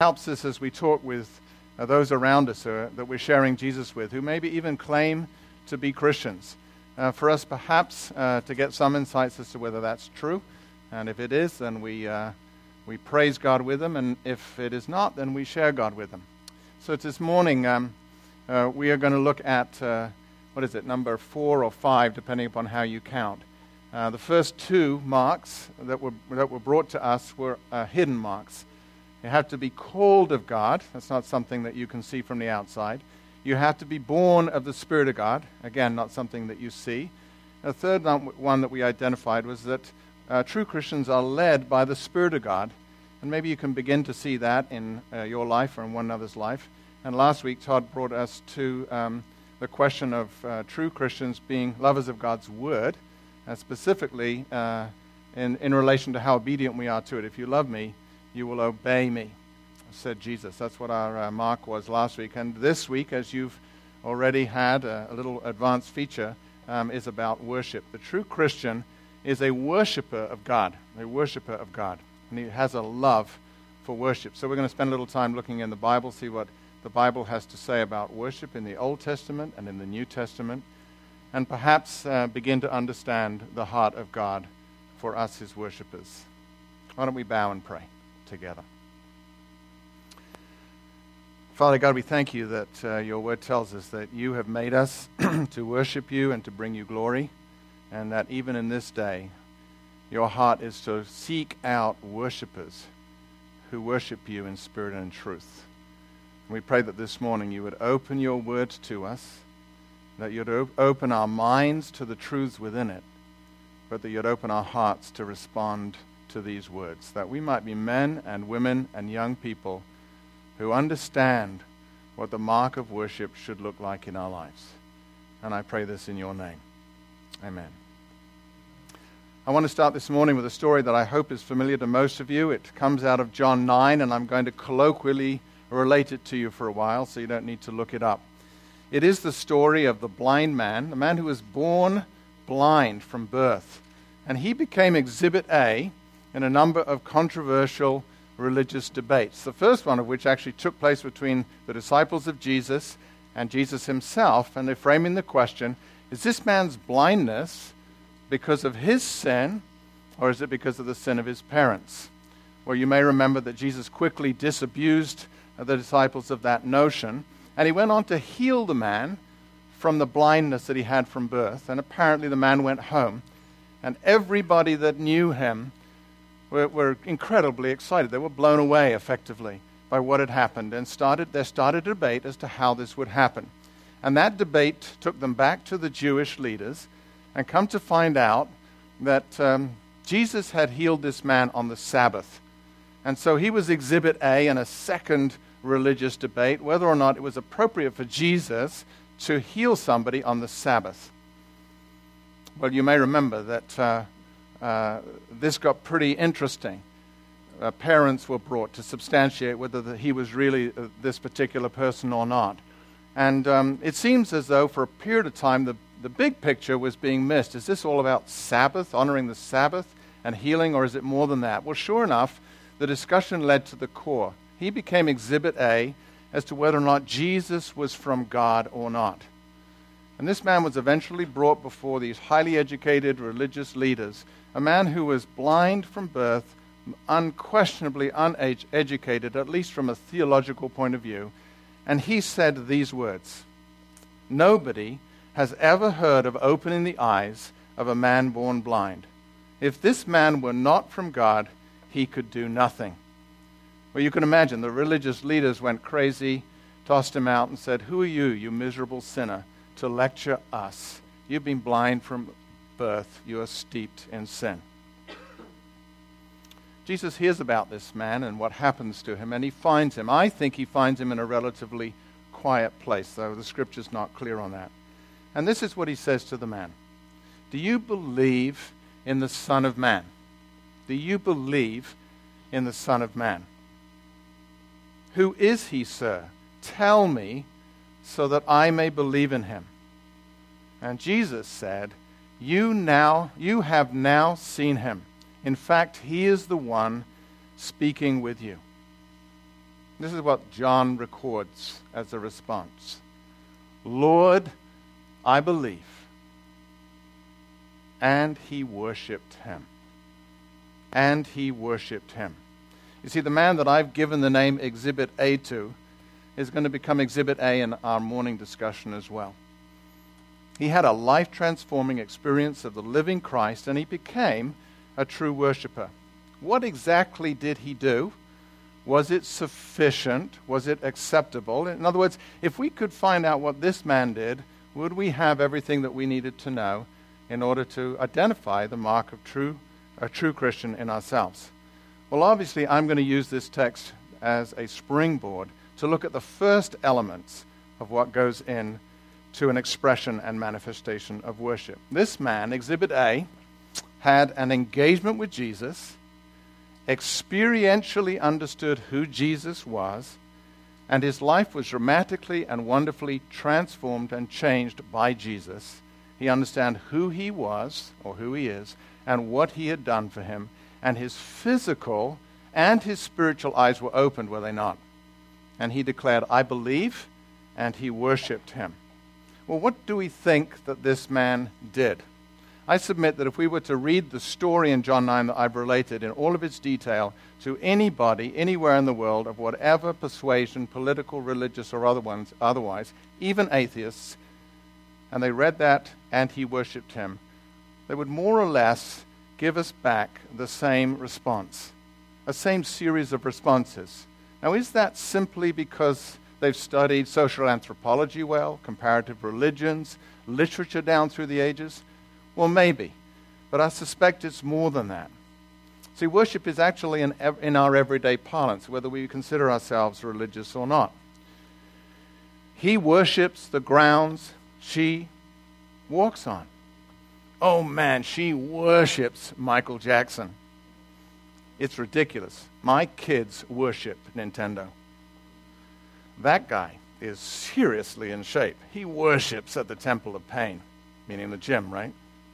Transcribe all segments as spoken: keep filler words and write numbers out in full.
helps us as we talk with uh, those around us uh, that we're sharing Jesus with, who maybe even claim to be Christians. Uh, for us, perhaps, uh, to get some insights as to whether that's true. And if it is, then we uh, we praise God with them. And if it is not, then we share God with them. So this morning, um, uh, we are going to look at, uh, what is it, number four or five, depending upon how you count. Uh, the first two marks that were that were brought to us were uh, hidden marks. You have to be called of God. That's not something that you can see from the outside. You have to be born of the Spirit of God. Again, not something that you see. The third one that we identified was that uh, true Christians are led by the Spirit of God. And maybe you can begin to see that in uh, your life or in one another's life. And last week, Todd brought us to um, the question of uh, true Christians being lovers of God's Word, and specifically uh, in, in relation to how obedient we are to it. If you love me, you will obey me, said Jesus. That's what our uh, mark was last week. And this week, as you've already had a, a little advanced feature, um, is about worship. The true Christian is a worshiper of God, a worshiper of God. And he has a love for worship. So we're going to spend a little time looking in the Bible, see what the Bible has to say about worship in the Old Testament and in the New Testament, and perhaps uh, begin to understand the heart of God for us, his worshipers. Why don't we bow and pray together? Father God, we thank you that uh, your word tells us that you have made us to worship you and to bring you glory, and that even in this day, your heart is to seek out worshipers who worship you in spirit and in truth. And we pray that this morning you would open your word to us, that you'd op- open our minds to the truths within it, but that you'd open our hearts to respond to these words, that we might be men and women and young people who understand what the mark of worship should look like in our lives. And I pray this in your name. Amen. I want to start this morning with a story that I hope is familiar to most of you. It comes out of John nine, and I'm going to colloquially relate it to you for a while, so you don't need to look it up. It is the story of the blind man, the man who was born blind from birth. And he became Exhibit A in a number of controversial religious debates, the first one of which actually took place between the disciples of Jesus and Jesus himself, and they're framing the question, is this man's blindness because of his sin, or is it because of the sin of his parents? Well, you may remember that Jesus quickly disabused the disciples of that notion, and he went on to heal the man from the blindness that he had from birth. And apparently the man went home, and everybody that knew him were, were incredibly excited. They were blown away, effectively, by what had happened, and started there started a debate as to how this would happen. And that debate took them back to the Jewish leaders, and come to find out that um, Jesus had healed this man on the Sabbath. And so he was Exhibit A in a second religious debate, whether or not it was appropriate for Jesus to heal somebody on the Sabbath. Well, you may remember that uh, uh, this got pretty interesting. Uh, parents were brought to substantiate whether the, he was really uh, this particular person or not. And um, it seems as though for a period of time the, the big picture was being missed. Is this all about Sabbath, honoring the Sabbath and healing, or is it more than that? Well, sure enough, the discussion led to the core. He became Exhibit A as to whether or not Jesus was from God or not. And this man was eventually brought before these highly educated religious leaders, a man who was blind from birth, unquestionably uneducated, at least from a theological point of view. And he said these words, "Nobody has ever heard of opening the eyes of a man born blind. If this man were not from God, he could do nothing." Well, you can imagine the religious leaders went crazy, tossed him out and said, "Who are you, you miserable sinner, to lecture us? You've been blind from birth. You are steeped in sin." Jesus hears about this man and what happens to him, and he finds him. I think he finds him in a relatively quiet place, though the scripture's not clear on that. And this is what he says to the man. "Do you believe in the Son of Man? Do you believe in the Son of Man? Who is he, sir? Tell me so that I may believe in him." And Jesus said, You now, you have now seen him. In fact, he is the one speaking with you. This is what John records as a response. Lord, I believe. And he worshipped him. And he worshipped him. You see, the man that I've given the name Exhibit A to is going to become Exhibit A in our morning discussion as well. He had a life-transforming experience of the living Christ, and he became a true worshiper. What exactly did he do? Was it sufficient? Was it acceptable? In other words, if we could find out what this man did, would we have everything that we needed to know in order to identify the mark of true, a true Christian in ourselves? Well, obviously, I'm going to use this text as a springboard to look at the first elements of what goes in to an expression and manifestation of worship. This man, Exhibit A, had an engagement with Jesus, experientially understood who Jesus was, and his life was dramatically and wonderfully transformed and changed by Jesus. He understood who he was, or who he is, and what he had done for him, and his physical and his spiritual eyes were opened, were they not? And he declared, I believe, and he worshipped him. Well, what do we think that this man did? I submit that if we were to read the story in John nine that I've related in all of its detail to anybody, anywhere in the world, of whatever persuasion, political, religious, or other ones, otherwise, even atheists, and they read that and he worshipped him, they would more or less give us back the same response, a same series of responses. Now, is that simply because they've studied social anthropology well, comparative religions, literature down through the ages? Well, maybe, but I suspect it's more than that. See, worship is actually in, ev- in our everyday parlance, whether we consider ourselves religious or not. He worships the grounds she walks on. Oh man, she worships Michael Jackson. It's ridiculous. My kids worship Nintendo. That guy is seriously in shape. He worships at the Temple of Pain, meaning the gym, right?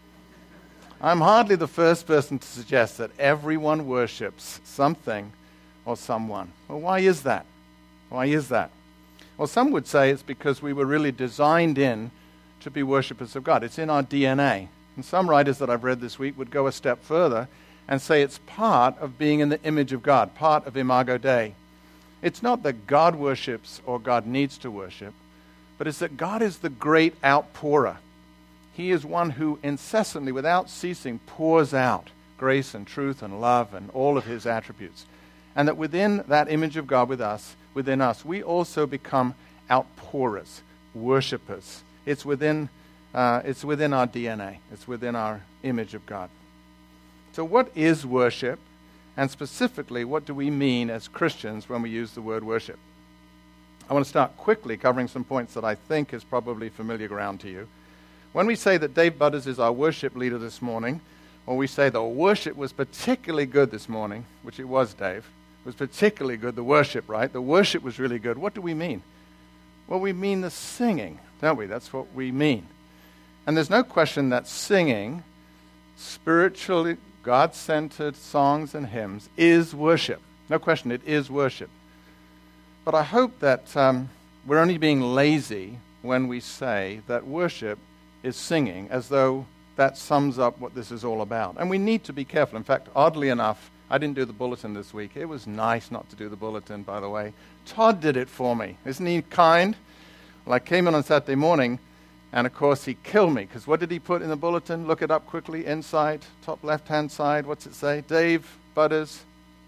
I'm hardly the first person to suggest that everyone worships something or someone. Well, why is that? Why is that? Well, some would say it's because we were really designed in to be worshippers of God. It's in our D N A. And some writers that I've read this week would go a step further and say it's part of being in the image of God, part of Imago Dei. It's not that God worships or God needs to worship, but it's that God is the great outpourer. He is one who incessantly, without ceasing, pours out grace and truth and love and all of his attributes. And that within that image of God with us, within us, we also become outpourers, worshipers. It's within, uh, it's within our D N A. It's within our image of God. So what is worship? And specifically, what do we mean as Christians when we use the word worship? I want to start quickly covering some points that I think is probably familiar ground to you. When we say that Dave Butters is our worship leader this morning, or we say the worship was particularly good this morning, which it was, Dave, it was particularly good, the worship, right? The worship was really good. What do we mean? Well, we mean the singing, don't we? That's what we mean. And there's no question that singing, spiritually God-centered songs and hymns, is worship. No question, it is worship. But I hope that um, we're only being lazy when we say that worship is singing, as though that sums up what this is all about. And we need to be careful. In fact, oddly enough, I didn't do the bulletin this week. It was nice not to do the bulletin, by the way. Todd did it for me. Isn't he kind? Well, I came in on Saturday morning, and of course he killed me, because what did he put in the bulletin? Look it up quickly. Inside, top left-hand side, what's it say? Dave Butters,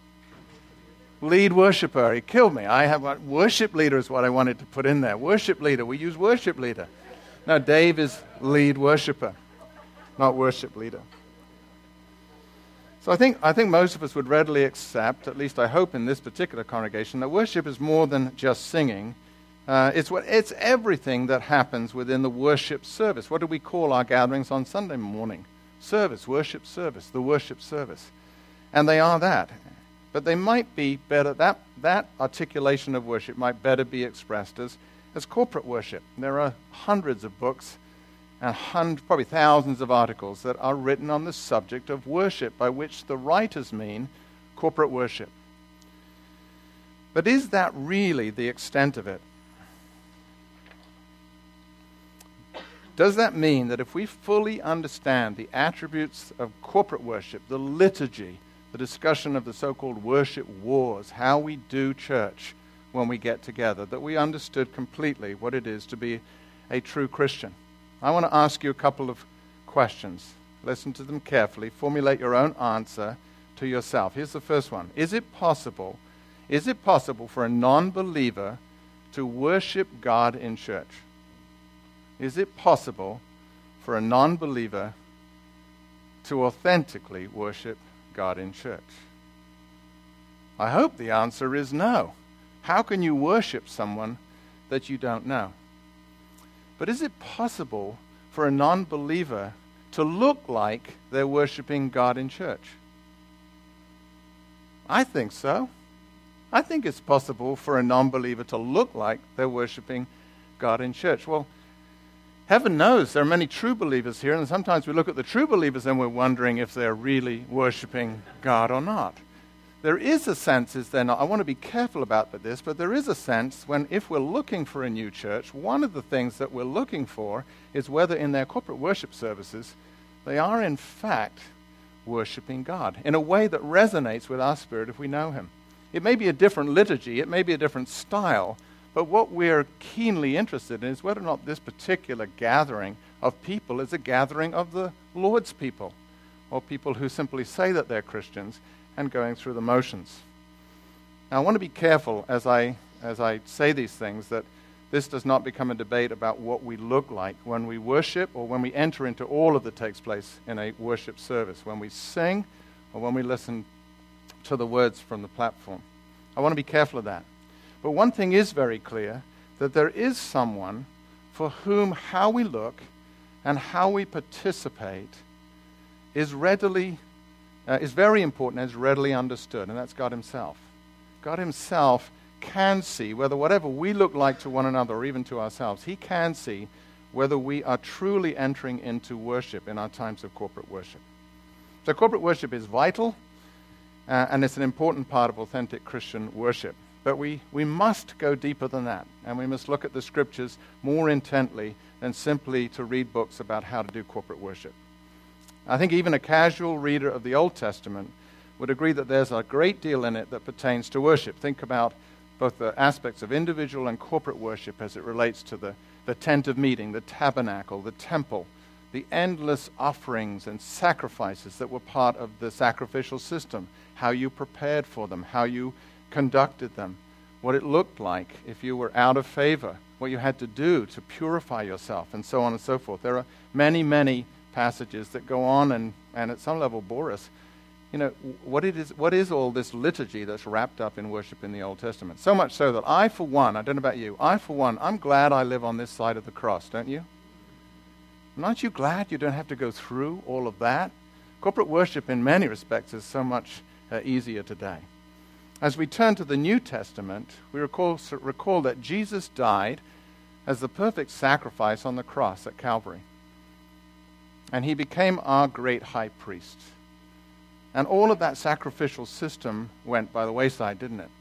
lead worshiper. He killed me. I have worship leader is what I wanted to put in there. Worship leader. We use worship leader. No, Dave is lead worshiper, not worship leader. So I think I think most of us would readily accept, at least I hope in this particular congregation, that worship is more than just singing. Uh, it's what it's everything that happens within the worship service. What do we call our gatherings on Sunday morning? Service, worship service, the worship service. And they are that. But they might be better, that, that articulation of worship might better be expressed as as corporate worship. There are hundreds of books and hundreds, probably thousands of articles that are written on the subject of worship, by which the writers mean corporate worship. But is that really the extent of it? Does that mean that if we fully understand the attributes of corporate worship, the liturgy, the discussion of the so-called worship wars, how we do church when we get together, that we understood completely what it is to be a true Christian? I want to ask you a couple of questions. Listen to them carefully. Formulate your own answer to yourself. Here's the first one. Is it possible, is it possible for a non-believer to worship God in church? Is it possible for a non-believer to authentically worship God in church? I hope the answer is no. How can you worship someone that you don't know? But is it possible for a non-believer to look like they're worshiping God in church? I think so. I think it's possible for a non-believer to look like they're worshiping God in church. Well, heaven knows there are many true believers here, and sometimes we look at the true believers and we're wondering if they're really worshiping God or not. There is a sense, is there not? I want to be careful about this, but there is a sense when, if we're looking for a new church, one of the things that we're looking for is whether in their corporate worship services they are in fact worshiping God in a way that resonates with our spirit if we know Him. It may be a different liturgy, it may be a different style, but what we're keenly interested in is whether or not this particular gathering of people is a gathering of the Lord's people, or people who simply say that they're Christians and going through the motions. Now, I want to be careful as I as I say these things that this does not become a debate about what we look like when we worship or when we enter into all of that takes place in a worship service, when we sing or when we listen to the words from the platform. I want to be careful of that. But one thing is very clear, that there is someone for whom how we look and how we participate is readily, uh, is very important and is readily understood, and that's God Himself. God Himself can see whether whatever we look like to one another or even to ourselves, He can see whether we are truly entering into worship in our times of corporate worship. So corporate worship is vital, uh, and it's an important part of authentic Christian worship. But we, we must go deeper than that, and we must look at the Scriptures more intently than simply to read books about how to do corporate worship. I think even a casual reader of the Old Testament would agree that there's a great deal in it that pertains to worship. Think about both the aspects of individual and corporate worship as it relates to the, the tent of meeting, the tabernacle, the temple, the endless offerings and sacrifices that were part of the sacrificial system, how you prepared for them, how you conducted them, what it looked like if you were out of favor, what you had to do to purify yourself, and so on and so forth. There are many, many passages that go on and, and at some level bore us. You know, what it is, what is all this liturgy that's wrapped up in worship in the Old Testament? So much so that I, for one, I don't know about you, I, for one, I'm glad I live on this side of the cross, don't you? And aren't you glad you don't have to go through all of that? Corporate worship in many respects is so much uh, easier today. As we turn to the New Testament, we recall, recall that Jesus died as the perfect sacrifice on the cross at Calvary. And He became our great high priest. And all of that sacrificial system went by the wayside, didn't it?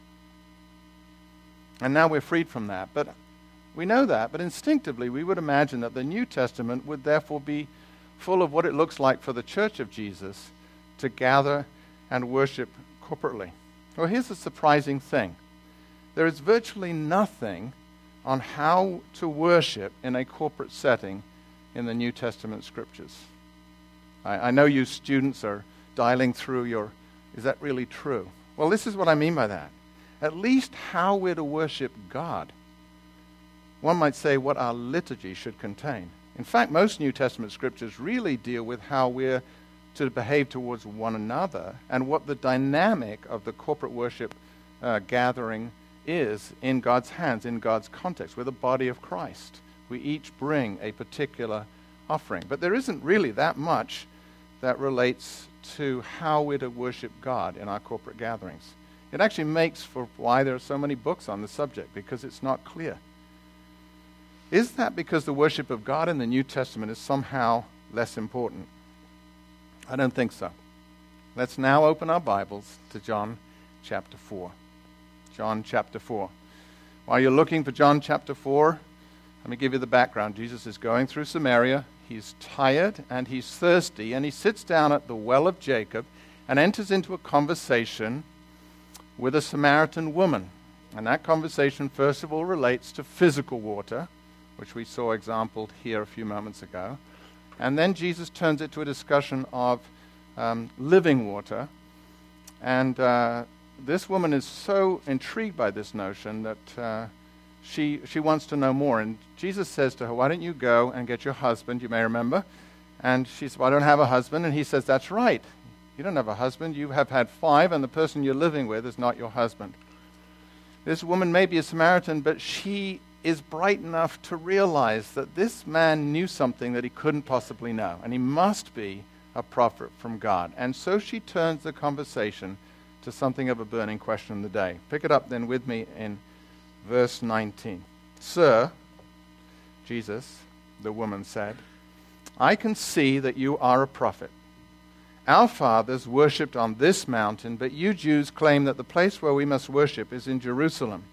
And now we're freed from that. But we know that, but instinctively we would imagine that the New Testament would therefore be full of what it looks like for the Church of Jesus to gather and worship corporately. Well, here's the surprising thing. There is virtually nothing on how to worship in a corporate setting in the New Testament Scriptures. I, I know you students are dialing through your, is that really true? Well, this is what I mean by that. At least how we're to worship God. One might say what our liturgy should contain. In fact, most New Testament Scriptures really deal with how we're to behave towards one another and what the dynamic of the corporate worship uh, gathering is in God's hands, in God's context. We're the body of Christ. We each bring a particular offering. But there isn't really that much that relates to how we're to worship God in our corporate gatherings. It actually makes for why there are so many books on the subject, because it's not clear. Is that because the worship of God in the New Testament is somehow less important? I don't think so. Let's now open our Bibles to John chapter four. John chapter four. While you're looking for John chapter four, let me give you the background. Jesus is going through Samaria. He's tired and he's thirsty, and he sits down at the well of Jacob and enters into a conversation with a Samaritan woman. And that conversation, first of all, relates to physical water, which we saw exampled here a few moments ago. And then Jesus turns it to a discussion of um, living water. And uh, this woman is so intrigued by this notion that uh, she she wants to know more. And Jesus says to her, why don't you go and get your husband, you may remember. And she says, well, I don't have a husband. And he says, that's right. You don't have a husband. You have had five, and the person you're living with is not your husband. This woman may be a Samaritan, but she is bright enough to realize that this man knew something that he couldn't possibly know, and he must be a prophet from God. And so she turns the conversation to something of a burning question of the day. Pick it up then with me in verse nineteen. Sir, Jesus, the woman said, I can see that you are a prophet. Our fathers worshipped on this mountain, but you Jews claim that the place where we must worship is in Jerusalem.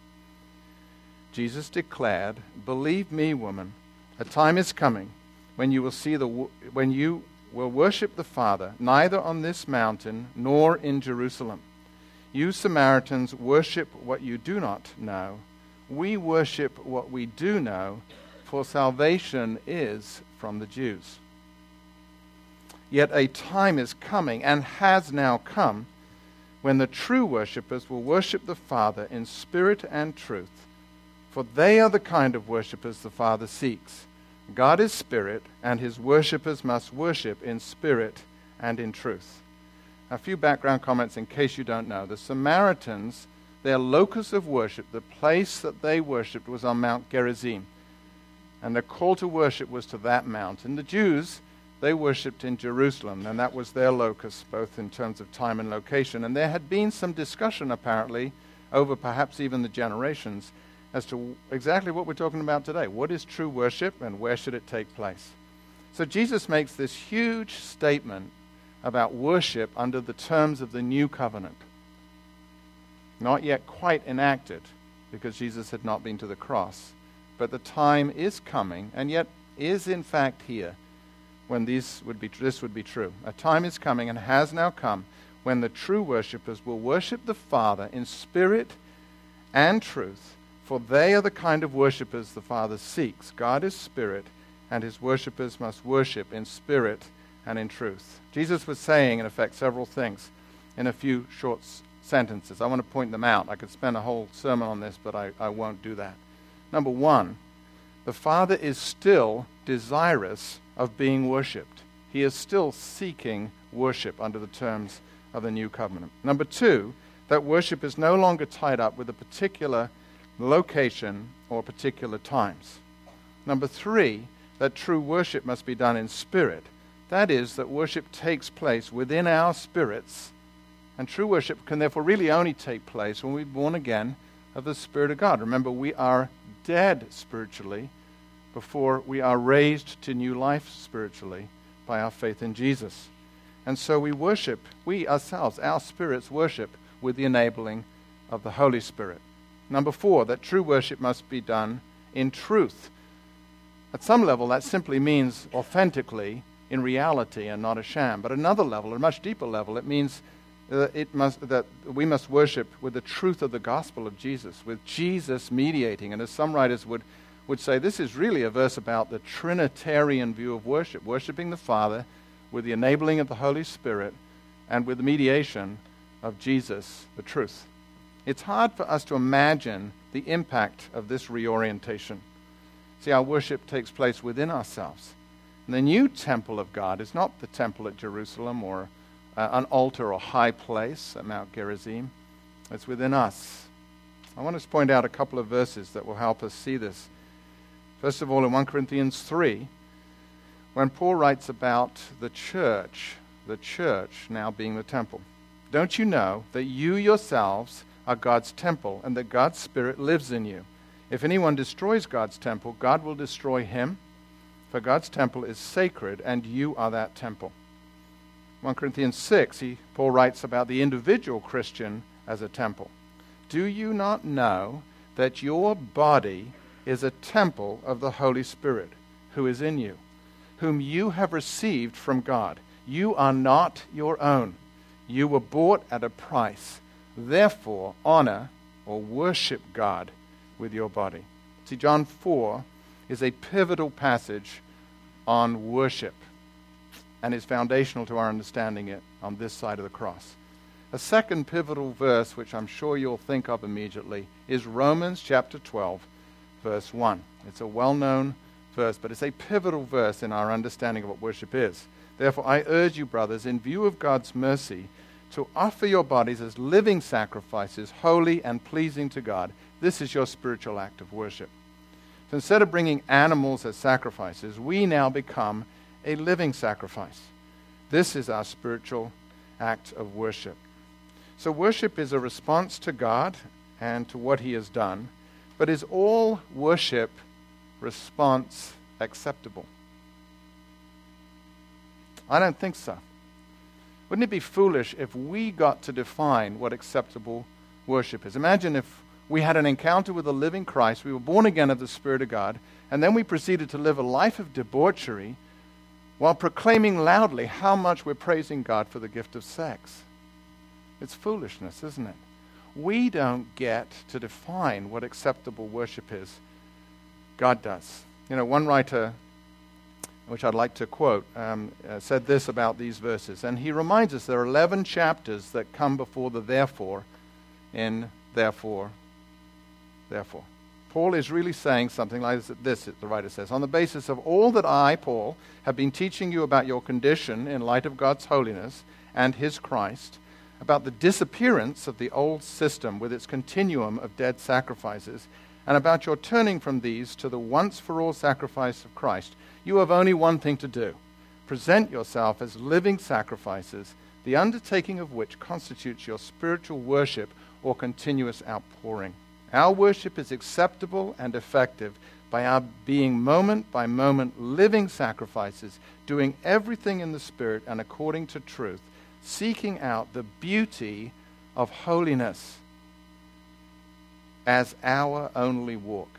Jesus declared, believe me, woman, a time is coming when you will see the when you will worship the Father, neither on this mountain nor in Jerusalem. You Samaritans worship what you do not know. We worship what we do know, for salvation is from the Jews. Yet a time is coming, and has now come, when the true worshippers will worship the Father in spirit and truth, for they are the kind of worshippers the Father seeks. God is spirit, and his worshippers must worship in spirit and in truth. A few background comments in case you don't know. The Samaritans, their locus of worship, the place that they worshipped, was on Mount Gerizim. And the call to worship was to that mountain. The Jews, they worshipped in Jerusalem, and that was their locus, both in terms of time and location. And there had been some discussion, apparently, over perhaps even the generations, as to exactly what we're talking about today. What is true worship, and where should it take place? So Jesus makes this huge statement about worship under the terms of the new covenant. Not yet quite enacted, because Jesus had not been to the cross. But the time is coming, and yet is in fact here, when these would be, this would be true. A time is coming, and has now come, when the true worshippers will worship the Father in spirit and truth, for they are the kind of worshippers the Father seeks. God is spirit, and his worshippers must worship in spirit and in truth. Jesus was saying, in effect, several things in a few short s- sentences. I want to point them out. I could spend a whole sermon on this, but I, I won't do that. Number one, the Father is still desirous of being worshipped. He is still seeking worship under the terms of the new covenant. Number two, that worship is no longer tied up with a particular location or particular times. Number three, that true worship must be done in spirit. That is, that worship takes place within our spirits, and true worship can therefore really only take place when we're born again of the Spirit of God. Remember, we are dead spiritually before we are raised to new life spiritually by our faith in Jesus. And so we worship, we ourselves, our spirits worship with the enabling of the Holy Spirit. Number four, that true worship must be done in truth. At some level, that simply means authentically, in reality, and not a sham. But at another level, at a much deeper level, it means uh, it must that we must worship with the truth of the gospel of Jesus, with Jesus mediating. And as some writers would, would say, this is really a verse about the Trinitarian view of worship, worshiping the Father with the enabling of the Holy Spirit and with the mediation of Jesus, the truth. It's hard for us to imagine the impact of this reorientation. See, our worship takes place within ourselves. And the new temple of God is not the temple at Jerusalem or uh, an altar or high place at Mount Gerizim. It's within us. I want to point out a couple of verses that will help us see this. First of all, in First Corinthians three, when Paul writes about the church, the church now being the temple. Don't you know that you yourselves are God's temple, and that God's Spirit lives in you? If anyone destroys God's temple, God will destroy him, for God's temple is sacred, and you are that temple. First Corinthians six, he, Paul writes about the individual Christian as a temple. Do you not know that your body is a temple of the Holy Spirit who is in you, whom you have received from God? You are not your own. You were bought at a price. Therefore, honor or worship God with your body. See, John four is a pivotal passage on worship and is foundational to our understanding it on this side of the cross. A second pivotal verse, which I'm sure you'll think of immediately, is Romans chapter twelve, verse one. It's a well-known verse, but it's a pivotal verse in our understanding of what worship is. Therefore, I urge you, brothers, in view of God's mercy, to offer your bodies as living sacrifices, holy and pleasing to God. This is your spiritual act of worship. So instead of bringing animals as sacrifices, we now become a living sacrifice. This is our spiritual act of worship. So worship is a response to God and to what he has done, but is all worship response acceptable? I don't think so. Wouldn't it be foolish if we got to define what acceptable worship is? Imagine if we had an encounter with the living Christ, we were born again of the Spirit of God, and then we proceeded to live a life of debauchery while proclaiming loudly how much we're praising God for the gift of sex. It's foolishness, isn't it? We don't get to define what acceptable worship is. God does. You know, one writer, which I'd like to quote, um, uh, said this about these verses. And he reminds us there are eleven chapters that come before the therefore in therefore, therefore. Paul is really saying something like this, the writer says, on the basis of all that I, Paul, have been teaching you about your condition in light of God's holiness and his Christ, about the disappearance of the old system with its continuum of dead sacrifices, and about your turning from these to the once-for-all sacrifice of Christ, you have only one thing to do. Present yourself as living sacrifices, the undertaking of which constitutes your spiritual worship or continuous outpouring. Our worship is acceptable and effective by our being moment by moment living sacrifices, doing everything in the Spirit and according to truth, seeking out the beauty of holiness as our only walk,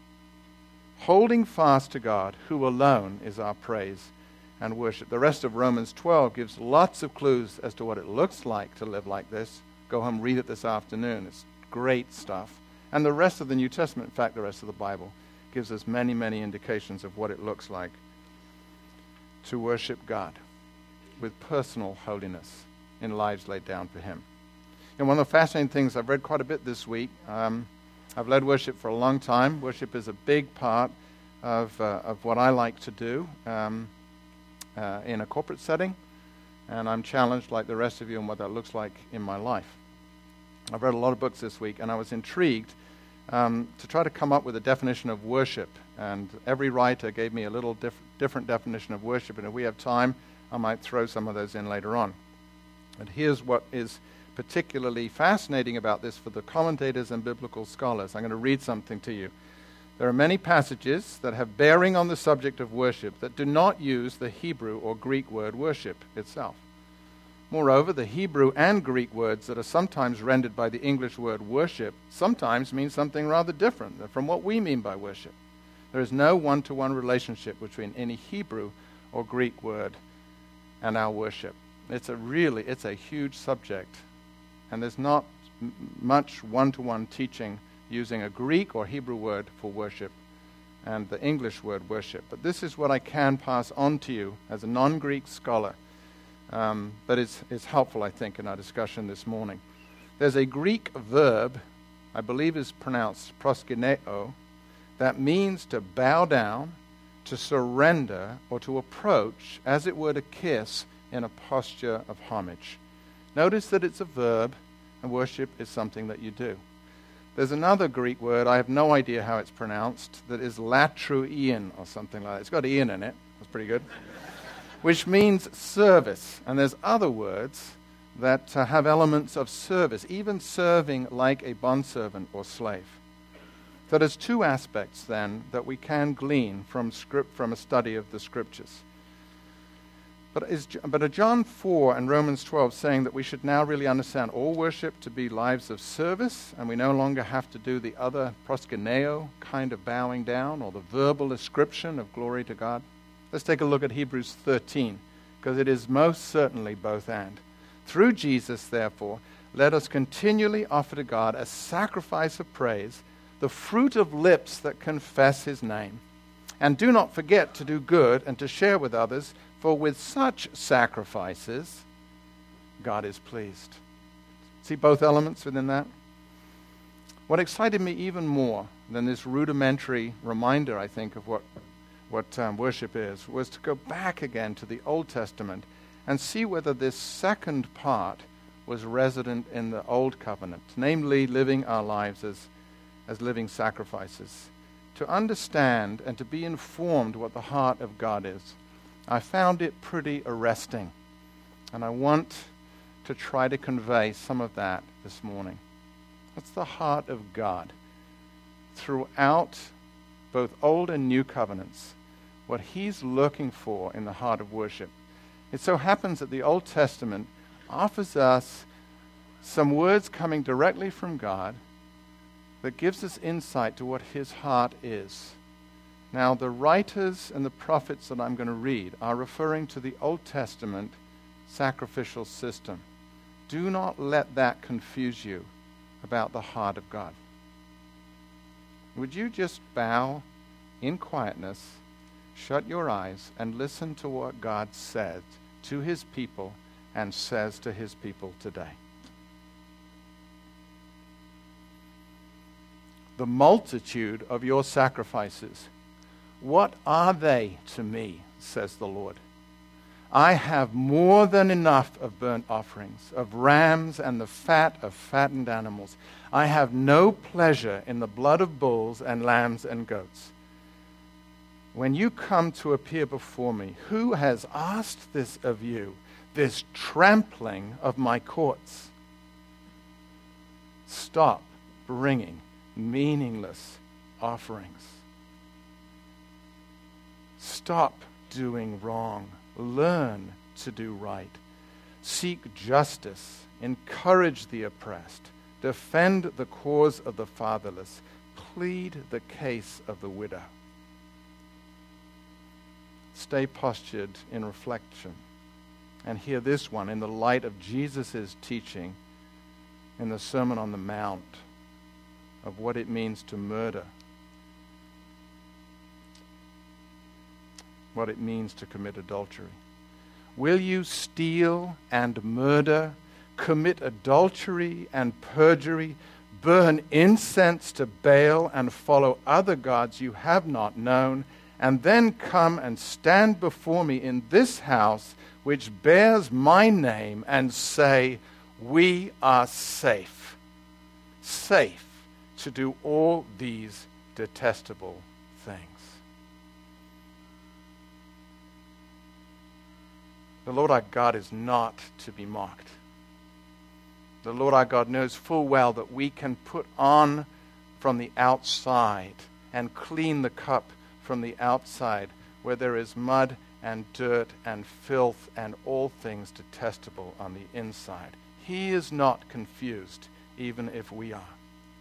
holding fast to God, who alone is our praise and worship. The rest of Romans twelve gives lots of clues as to what it looks like to live like this. Go home, read it this afternoon. It's great stuff. And the rest of the New Testament, in fact, the rest of the Bible, gives us many, many indications of what it looks like to worship God with personal holiness in lives laid down for him. And one of the fascinating things, I've read quite a bit this week. Um, I've led worship for a long time. Worship is a big part of uh, of what I like to do um, uh, in a corporate setting, and I'm challenged, like the rest of you, on what that looks like in my life. I've read a lot of books this week, and I was intrigued um, to try to come up with a definition of worship, and every writer gave me a little diff- different definition of worship, and if we have time, I might throw some of those in later on. And here's what is particularly fascinating about this for the commentators and biblical scholars. I'm going to read something to you. There are many passages that have bearing on the subject of worship that do not use the Hebrew or Greek word worship itself. Moreover, the Hebrew and Greek words that are sometimes rendered by the English word worship sometimes mean something rather different from what we mean by worship. There is no one-to-one relationship between any Hebrew or Greek word and our worship. It's a really, it's a huge subject, and there's not m- much one-to-one teaching using a Greek or Hebrew word for worship and the English word worship. But this is what I can pass on to you as a non-Greek scholar. Um, but it's, it's helpful, I think, in our discussion this morning. There's a Greek verb, I believe is pronounced proskuneo, that means to bow down, to surrender, or to approach, as it were to kiss, in a posture of homage. Notice that it's a verb, and worship is something that you do. There's another Greek word, I have no idea how it's pronounced, that is latruian, or something like that. It's got ian in it. That's pretty good. Which means service. And there's other words that uh, have elements of service, even serving like a bondservant or slave. So there's two aspects, then, that we can glean from script from a study of the Scriptures. But is but are John four and Romans twelve saying that we should now really understand all worship to be lives of service, and we no longer have to do the other proskuneo kind of bowing down or the verbal ascription of glory to God? Let's take a look at Hebrews thirteen, because it is most certainly both and. Through Jesus, therefore, let us continually offer to God a sacrifice of praise, the fruit of lips that confess his name. And do not forget to do good and to share with others, for with such sacrifices, God is pleased. See both elements within that? What excited me even more than this rudimentary reminder, I think, of what, what um, worship is, was to go back again to the Old Testament and see whether this second part was resident in the Old Covenant, namely living our lives as, as living sacrifices. To understand and to be informed what the heart of God is, I found it pretty arresting, and I want to try to convey some of that this morning. What's the heart of God? Throughout both Old and New Covenants, what he's looking for in the heart of worship. It so happens that the Old Testament offers us some words coming directly from God that gives us insight to what his heart is. Now, the writers and the prophets that I'm going to read are referring to the Old Testament sacrificial system. Do not let that confuse you about the heart of God. Would you just bow in quietness, shut your eyes, and listen to what God said to his people and says to his people today? The multitude of your sacrifices, what are they to me, says the Lord? I have more than enough of burnt offerings, of rams and the fat of fattened animals. I have no pleasure in the blood of bulls and lambs and goats. When you come to appear before me, who has asked this of you, this trampling of my courts? Stop bringing meaningless offerings. Stop doing wrong. Learn to do right. Seek justice. Encourage the oppressed. Defend the cause of the fatherless. Plead the case of the widow. Stay postured in reflection and hear this one in the light of Jesus' teaching in the Sermon on the Mount of what it means to murder, what it means to commit adultery. Will you steal and murder, commit adultery and perjury, burn incense to Baal and follow other gods you have not known, and then come and stand before me in this house which bears my name and say, we are safe, safe to do all these detestable things? The Lord our God is not to be mocked. The Lord our God knows full well that we can put on from the outside and clean the cup from the outside where there is mud and dirt and filth and all things detestable on the inside. He is not confused, even if we are.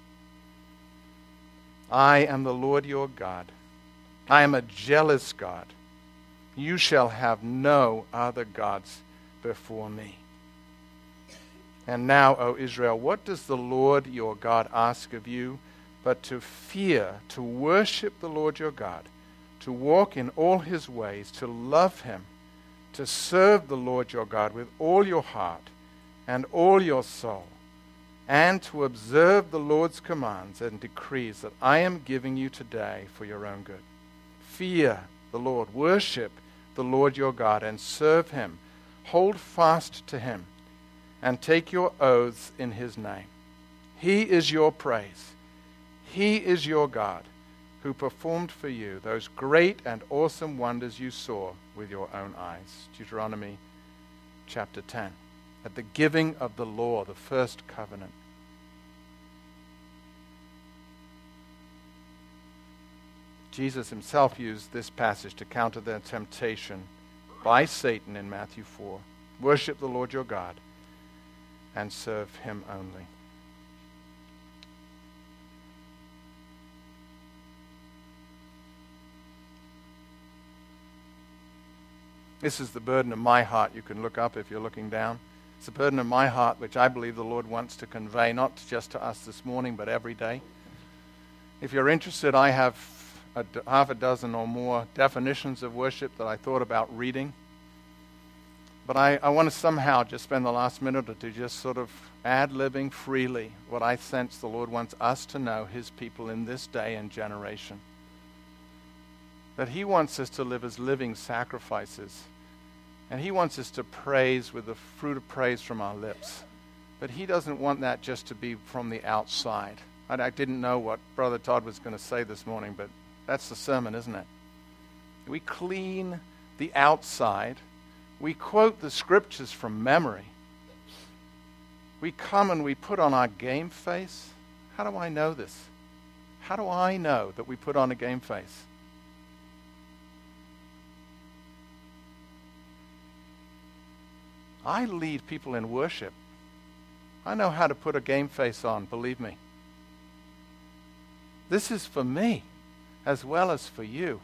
I am the Lord your God. I am a jealous God. You shall have no other gods before me. And now, O Israel, what does the Lord your God ask of you but to fear, to worship the Lord your God, to walk in all his ways, to love him, to serve the Lord your God with all your heart and all your soul, and to observe the Lord's commands and decrees that I am giving you today for your own good. Fear the Lord, worship the Lord your God, and serve him. Hold fast to him, and take your oaths in his name. He is your praise. He is your God, who performed for you those great and awesome wonders you saw with your own eyes. Deuteronomy chapter ten. At the giving of the law, the first covenant. Jesus himself used this passage to counter their temptation by Satan in Matthew four. Worship the Lord your God and serve him only. This is the burden of my heart. You can look up if you're looking down. It's the burden of my heart, which I believe the Lord wants to convey, not just to us this morning, but every day. If you're interested, I have a d- half a dozen or more definitions of worship that I thought about reading. But I, I want to somehow just spend the last minute or two just sort of ad-libbing freely what I sense the Lord wants us to know, his people in this day and generation. That he wants us to live as living sacrifices. And he wants us to praise with the fruit of praise from our lips. But he doesn't want that just to be from the outside. I, I didn't know what Brother Todd was going to say this morning, but that's the sermon, isn't it? We clean the outside. We quote the scriptures from memory. We come and we put on our game face. How do I know this? How do I know that we put on a game face? I lead people in worship. I know how to put a game face on, believe me. This is for me as well as for you.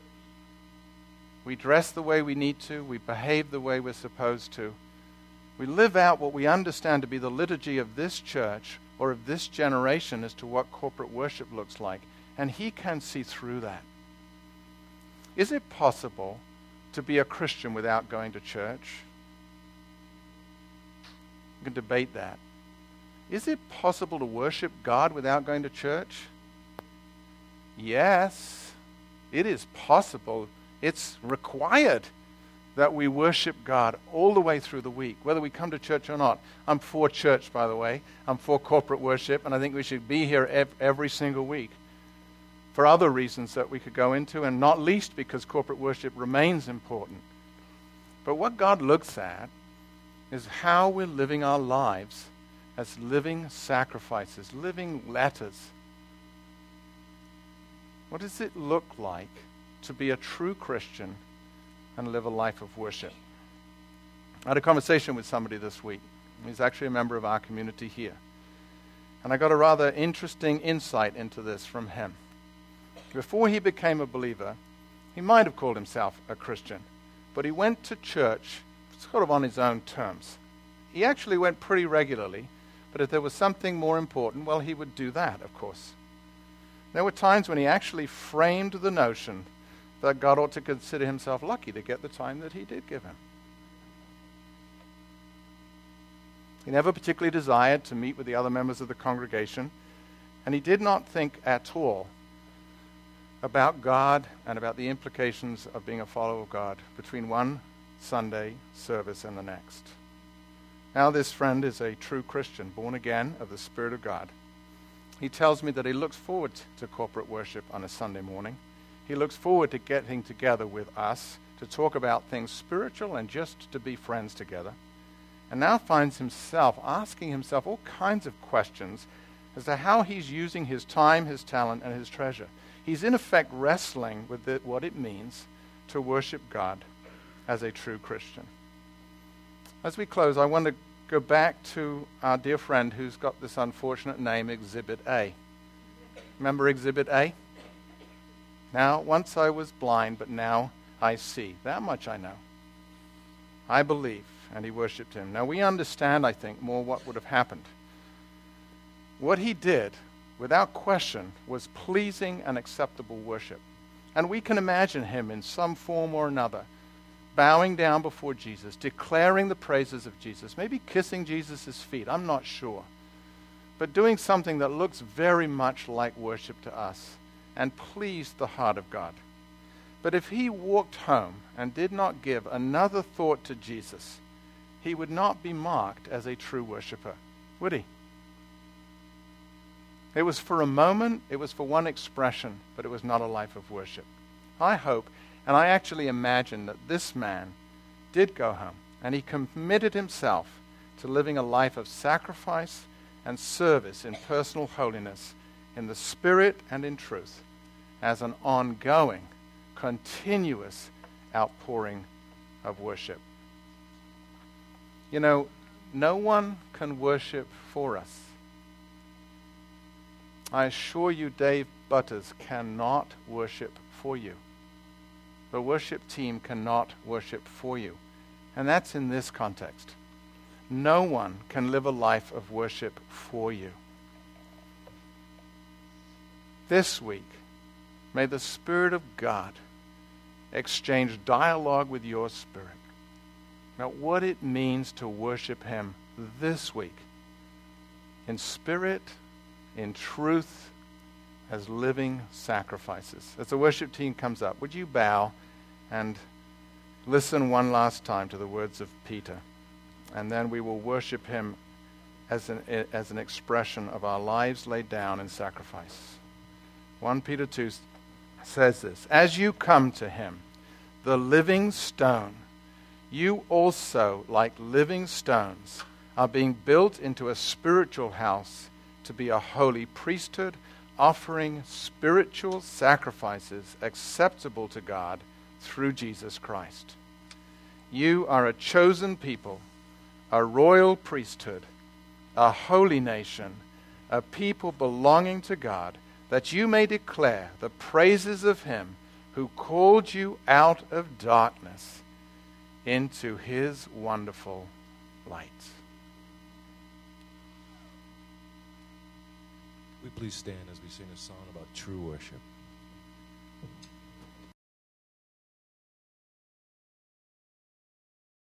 We dress the way we need to. We behave the way we're supposed to. We live out what we understand to be the liturgy of this church or of this generation as to what corporate worship looks like. And he can see through that. Is it possible to be a Christian without going to church? We can debate that. Is it possible to worship God without going to church? Yes, it is possible. It's required that we worship God all the way through the week, whether we come to church or not. I'm for church, by the way. I'm for corporate worship, and I think we should be here ev- every single week for other reasons that we could go into, and not least because corporate worship remains important. But what God looks at is how we're living our lives as living sacrifices, living letters. What does it look like to be a true Christian and live a life of worship? I had a conversation with somebody this week. He's actually a member of our community here. And I got a rather interesting insight into this from him. Before he became a believer, he might have called himself a Christian, but he went to church sort of on his own terms. He actually went pretty regularly, but if there was something more important, well, he would do that, of course. There were times when he actually framed the notion that God ought to consider himself lucky to get the time that he did give him. He never particularly desired to meet with the other members of the congregation, and he did not think at all about God and about the implications of being a follower of God between one Sunday service and the next. Now this friend is a true Christian, born again of the Spirit of God. He tells me that he looks forward to corporate worship on a Sunday morning. He looks forward to getting together with us to talk about things spiritual and just to be friends together. And now finds himself asking himself all kinds of questions as to how he's using his time, his talent, and his treasure. He's in effect wrestling with the, what it means to worship God as a true Christian. As we close, I want to go back to our dear friend who's got this unfortunate name, Exhibit A. Remember Exhibit A? Now, once I was blind, but now I see. That much I know. I believe, and he worshipped him. Now, we understand, I think, more what would have happened. What he did, without question, was pleasing and acceptable worship. And we can imagine him in some form or another, bowing down before Jesus, declaring the praises of Jesus, maybe kissing Jesus' feet, I'm not sure, but doing something that looks very much like worship to us and pleased the heart of God. But if he walked home and did not give another thought to Jesus, he would not be marked as a true worshiper, would he? It was for a moment, it was for one expression, but it was not a life of worship. I hope, and I actually imagine that this man did go home, and he committed himself to living a life of sacrifice and service in personal holiness, in the Spirit and in truth, as an ongoing, continuous outpouring of worship. You know, no one can worship for us. I assure you, Dave Butters cannot worship for you. The worship team cannot worship for you. And that's in this context. No one can live a life of worship for you. This week, may the Spirit of God exchange dialogue with your spirit about what it means to worship Him this week in spirit, in truth, as living sacrifices. As the worship team comes up, would you bow and listen one last time to the words of Peter, and then we will worship Him as an, as an expression of our lives laid down in sacrifice. First Peter two says this, "As you come to Him, the living stone, you also, like living stones, are being built into a spiritual house to be a holy priesthood, offering spiritual sacrifices acceptable to God through Jesus Christ. You are a chosen people, a royal priesthood, a holy nation, a people belonging to God, that you may declare the praises of Him who called you out of darkness into His wonderful light." We please stand as we sing a song about true worship.